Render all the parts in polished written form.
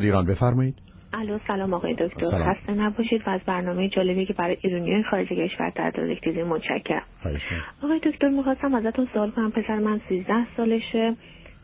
تهران ایران. بفرمایید. الو، سلام آقای دکتر. خسته نباشید و از برنامه جالبی که برای ایرانیان خارج کشور در دادگستری متشکرم. آقای دکتر می‌خواستم ازتون سوال کنم. پسر من 13 سالشه،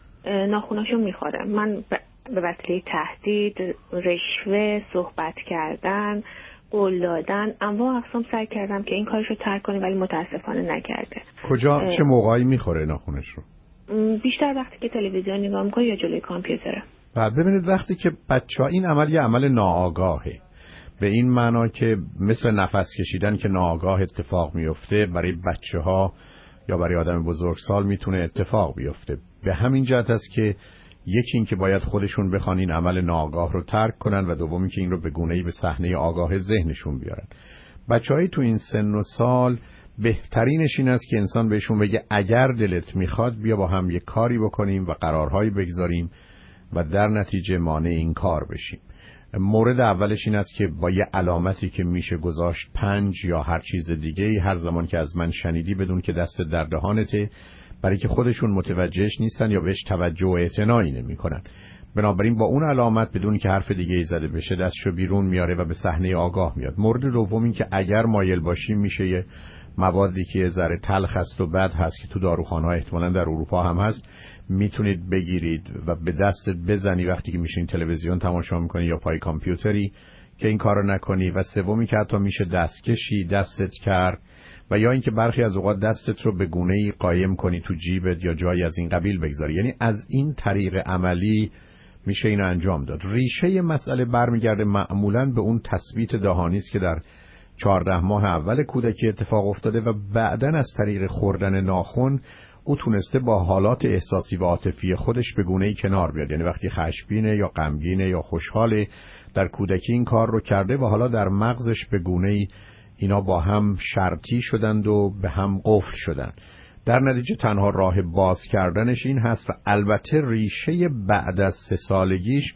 ناخوناشو می‌خوره. من به وسیله تهدید، رشوه، صحبت کردن، قول دادن، انواع اقسام سعی کردم که این کارشو ترک کنه ولی متاسفانه نکرده. کجا چه موقعی می‌خوره ناخونش رو؟ بیشتر وقتی که تلویزیون نگاه می‌کنه یا جلوی کامپیوتره. بعد ببینید وقتی که بچه‌ها، این عمل یه عمل ناآگاهه، به این معنا که مثل نفس کشیدن که ناآگاه اتفاق میفته، برای بچه‌ها یا برای آدم بزرگسال میتونه اتفاق بیفته. به همین جهت است که یکی این که باید خودشون بخوان این عمل ناآگاه رو ترک کنن و دومی که این رو به گونه‌ای به صحنه آگاه ذهنشون بیارن. بچه‌های تو این سن و سال بهترینش این است که انسان بهشون بگه اگر دلت میخواد بیا با هم یک کاری بکنیم و قرارهایی بگذاریم و در نتیجه مانع این کار بشیم. مورد اولش این است که با یه علامتی که میشه گذاشت 5 یا هر چیز دیگه، هر زمان که از من شنیدی بدون که دست در دهانته، برای که خودشون متوجهش نیستن یا بهش توجه و اعتنایی نمی‌کنن. بنابراین با اون علامت بدون که حرف دیگه ای زده بشه دستشو بیرون میاره و به صحنه آگاه میاد. مورد دوم این که اگر مایل باشیم میشه یه موادی که ذره تلخ است و بد هست که تو داروخانه‌ها احتمالاً در اروپا هم هست، میتونید بگیرید و به دستت بزنی وقتی که میشین تلویزیون تماشا میکنی یا پای کامپیوتری که این کارو نکنی. و سومی که حتی میشه دستکشی دستت کرد و یا اینکه برخی از اوقات دستت رو به گونه‌ای قایم کنی تو جیبت یا جایی از این قبیل بگذاری. یعنی از این طریق عملی میشه اینو انجام داد. ریشه مسئله برمیگرده معمولاً به اون تثبیت دهانی است که در 14 ماه اول کودکی اتفاق افتاده و بعداً از طریق خوردن ناخن او تونسته با حالات احساسی و عاطفی خودش به گونه‌ای کنار بیاد. یعنی وقتی خشمگینه یا غمگینه یا خوشحاله، در کودکی این کار رو کرده و حالا در مغزش به گونه‌ای اینا با هم شرطی شدند و به هم قفل شدند. در نتیجه تنها راه باز کردنش این هست و البته ریشه بعد از 3 سالگیش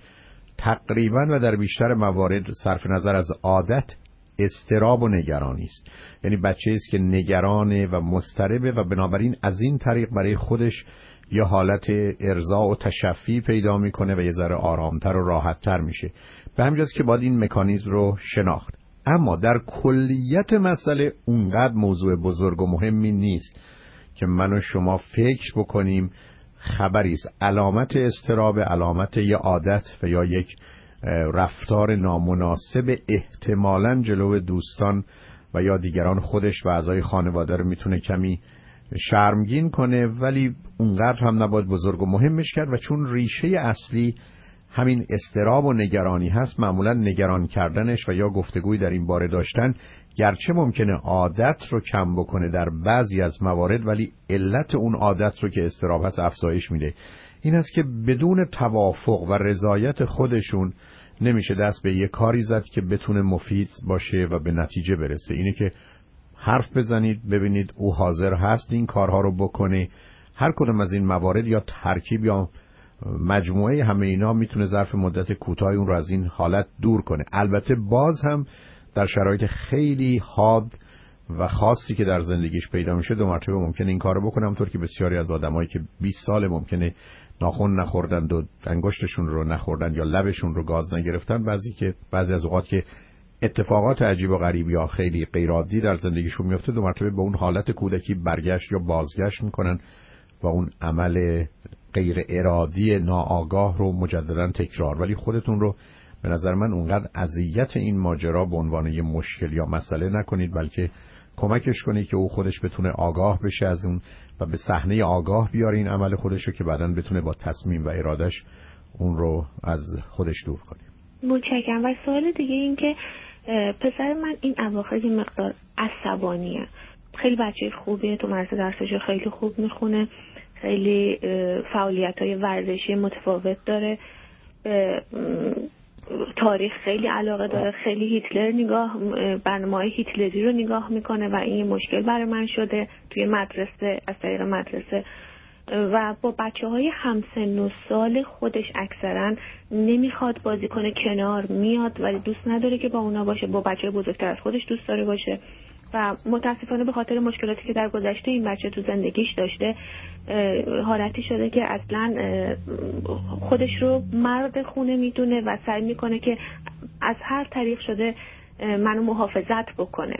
تقریبا و در بیشتر موارد صرف نظر از عادت اضطراب و نگرانی است. یعنی بچه‌ای است که نگرانه و مضطربه و بنابراین از این طریق برای خودش یه حالت ارضا و تشفی پیدا میکنه و یه ذره آرامتر و راحتتر میشه. به همین جاست که باید این مکانیزم رو شناخت. اما در کلیت مسئله اونقدر موضوع بزرگ و مهمی نیست که من و شما فکر بکنیم خبری است. علامت اضطراب، علامت یه عادت و یا یک رفتار نامناسب احتمالاً جلو دوستان و یا دیگران خودش و اعضای خانواده رو میتونه کمی شرمگین کنه، ولی اونقدر هم نباید بزرگ و مهمش کرد. و چون ریشه اصلی همین اضطراب و نگرانی هست، معمولاً نگران کردنش و یا گفتگوی در این باره داشتن گرچه ممکنه عادت رو کم بکنه در بعضی از موارد، ولی علت اون عادت رو که اضطراب هست افزایش میده. این است که بدون توافق و رضایت خودشون نمیشه دست به یه کاری زد که بتونه مفید باشه و به نتیجه برسه. اینه که حرف بزنید ببینید او حاضر هست این کارها رو بکنه. هر کدوم از این موارد یا ترکیب یا مجموعه همه اینا میتونه ظرف مدت کوتاهی اون رو از این حالت دور کنه. البته باز هم در شرایط خیلی حاد و خاصی که در زندگیش پیدا میشه 2 مرتبه ممکنه این کارو بکنه، همونطور که بسیاری از آدمایی که 20 سال ممکنه ناخن نخوردن و انگشتشون رو نخوردن یا لبشون رو گاز نگرفتن، بعضی از اوقات که اتفاقات عجیب و غریب یا خیلی غیر عادی در زندگیشون میفته 2 مرتبه به اون حالت کودکی برگشت یا بازگشت میکنن و اون عمل غیر ارادی ناآگاه رو مجددا تکرار. ولی خودتون رو به نظر من اونقدر اذیت این ماجرا به عنوان یه مشکل یا مسئله نکنید، بلکه کمکش کنید که او خودش بتونه آگاه بشه از اون و به صحنه آگاه بیاره این عمل خودش رو که بعداً بتونه با تصمیم و ارادش اون رو از خودش دور کنه. متشکرم. و سوال دیگه این که پسر من این اواخر یه مقدار عصبانیه. خیلی بچه خوبیه، تو مدرسه درسش خیلی خوب میخونه، خیلی فعالیت‌های ورزشی متفاوت داره، تاریخ خیلی علاقه داره، خیلی هیتلر برنامه‌های هیتلری رو نگاه میکنه و این مشکل برای من شده توی مدرسه از طریق مدرسه. و با بچه‌های همسن و سال خودش اکثرا نمیخواد بازی کنه، کنار میاد ولی دوست نداره که با اونا باشه. با بچه‌های بزرگتر از خودش دوست داره باشه. و متاسفانه به خاطر مشکلاتی که در گذشته این بچه تو زندگیش داشته حالتی شده که اصلا خودش رو مرد خونه میدونه و سعی میکنه که از هر طریق شده منو محافظت بکنه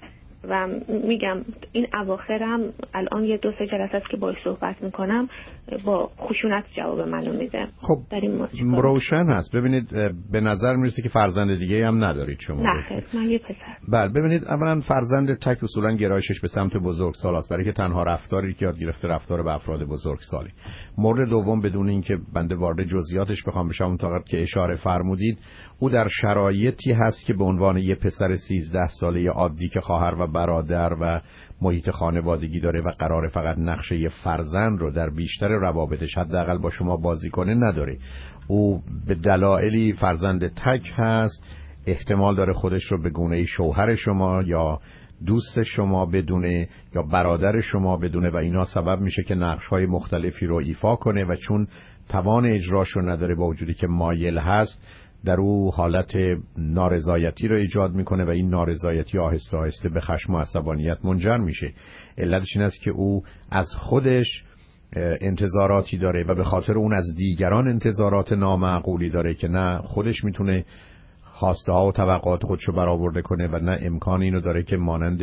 و میگم این اواخرم الان یه 2-3 جلسه است که باهاش صحبت میکنم با خشونت جواب منو میده. خب روشن هست. ببینید به نظر میرسه که فرزند دیگه هم ندارید شما. نه خیر، من یه پسر. بله ببینید اولا فرزند تک اصولا گرایشش به سمت بزرگسال است، برای که تنها رفتاری که یاد گرفته رفتار به افراد بزرگسالی. مورد دوم بدون اینکه بنده وارد جزئیاتش بخوام بشم، اون طاقت که اشاره فرمودید او در شرایطی هست که به عنوان یه پسر 13 ساله عادی که خواهر و برادر و محیط خانوادگی داره و قراره فقط نقشه یه فرزند رو در بیشتر روابطش حداقل با شما بازی کنه نداره. او به دلایلی فرزند تک هست، احتمال داره خودش رو به گونه شوهر شما یا دوست شما بدونه یا برادر شما بدونه و اینا سبب میشه که نقش‌های مختلفی رو ایفا کنه و چون توان اجراش رو نداره با وجودی که مایل هست، در او حالت نارضایتی رو ایجاد میکنه و این نارضایتی آهسته آهسته به خشم و عصبانیت منجر میشه. علتش این است که او از خودش انتظاراتی داره و به خاطر اون از دیگران انتظارات نامعقولی داره که نه خودش میتونه خواسته ها و توقعات خودشو برآورده کنه و نه امکان اینو داره که مانند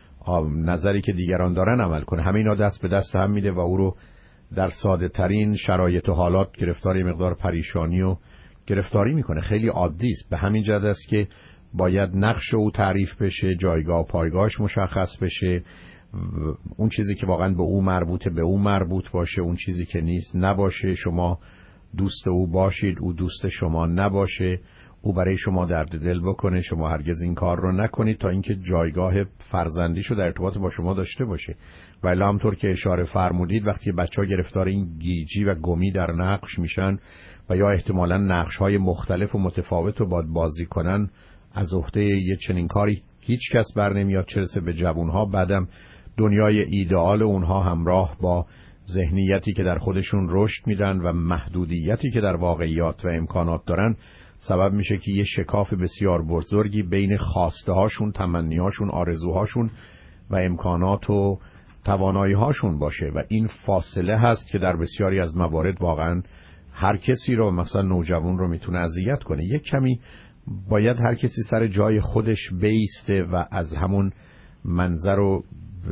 نظری که دیگران دارن عمل کنه. همه اینا دست به دست هم میده و او رو در ساده ترین شرایط و حالات گرفتار مقدار پریشانی و گرفتاری میکنه. خیلی عادی است. به همین جهت است که باید نقش او تعریف بشه، جایگاه و پایگاهش مشخص بشه، اون چیزی که واقعا به او مربوطه به او مربوط باشه، اون چیزی که نیست نباشه. شما دوست او باشید، او دوست شما نباشه، او برای شما درد دل بکنه، شما هرگز این کار رو نکنید تا اینکه جایگاه فرزندیشو در ارتباط با شما داشته باشه. ولی همونطور که اشاره فرمودید وقتی بچه‌ها گرفتار این گیجی و گمی در نقش میشن و یا احتمالاً نقش‌های مختلف و متفاوت رو باید بازی کنن، از عهده یه چنین کاری هیچ کس بر نمیاد، چه رسه به جوان‌ها. بعدم دنیای ایدئال اونها همراه با ذهنیتی که در خودشون رشد میدن و محدودیتی که در واقعیات و امکانات دارن سبب میشه که یه شکاف بسیار بزرگی بین خواسته هاشون، تمنی هاشون، آرزوهاشون و امکانات و توانایی هاشون باشه و این فاصله هست که در بسیاری از موارد واقعا هر کسی رو، مثلا نوجوان رو، میتونه اذیت کنه. یک کمی باید هر کسی سر جای خودش بیسته و از همون منظر و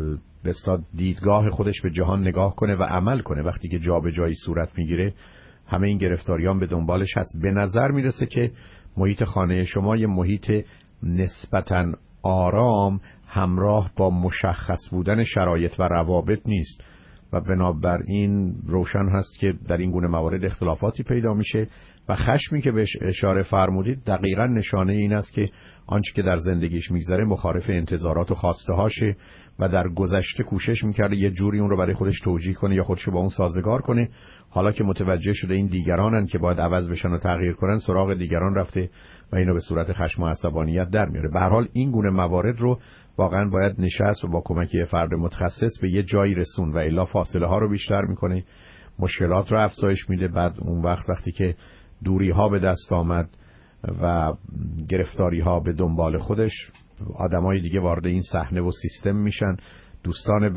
به اصطلاح دیدگاه خودش به جهان نگاه کنه و عمل کنه. وقتی که جا به جایی صورت میگیره همه این گرفتاریان به دنبالش هست. به نظر میرسه که محیط خانه شما یه محیط نسبتاً آرام همراه با مشخص بودن شرایط و روابط نیست و بنابراین روشن هست که در این گونه موارد اختلافاتی پیدا میشه و خشمی که بهش اشاره فرمودید دقیقاً نشانه این است که آنچه که در زندگیش میگذره مخالف انتظارات و خواسته هاشه و در گذشته کوشش میکرده یه جوری اون رو برای خودش توجیه کنه یا خودشو با اون سازگار کنه. حالا که متوجه شده این دیگرانن که باید عوض بشن و تغییر کنن، سراغ دیگران رفته و اینو به صورت خشم و عصبانیت در میاره. به هر حال این گونه موارد رو واقعا باید نشست و با کمک یه فرد متخصص به یه جایی رسون و الا فاصله ها رو بیشتر میکنه، مشکلات رو افزایش میده. بعد اون وقتی که دوری ها به دست آمد و گرفتاری ها به دنبال خودش، آدمای دیگه وارد این صحنه و سیستم میشن. دوستان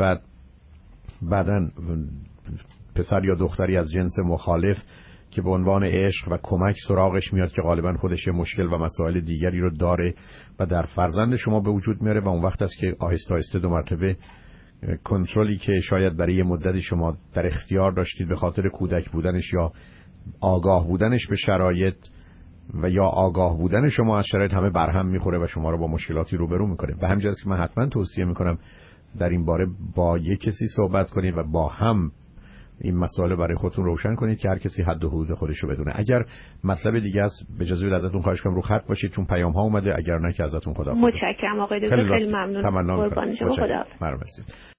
بعدن پسر یا دختری از جنس مخالف که به عنوان عشق و کمک سراغش میاد که غالبا خودش مشکل و مسائل دیگری رو داره و در فرزند شما به وجود میاره و اون وقت است که آهسته آهسته 2 مرتبه کنترلی که شاید برای یه مدتی شما در اختیار داشتید به خاطر کودک بودنش یا آگاه بودنش به شرایط و یا آگاه بودن شما از شرایط همه برهم میخوره و شما رو با مشکلاتی روبرو میکنه. به همین جهت که من حتما توصیه میکنم در این باره با یک کسی صحبت کنید و با هم این مسئله برای خودتون روشن کنید که هر کسی حد و حدود خودش رو بدونه. اگر مطلب دیگه است به اجازه ازتون خواهش کنم رو خط باشید چون پیام ها اومده، اگر نه که ازتون خداحافظ. متشکرم آقای دکتر، خیلی ممنون. قربان شما. خداحافظ.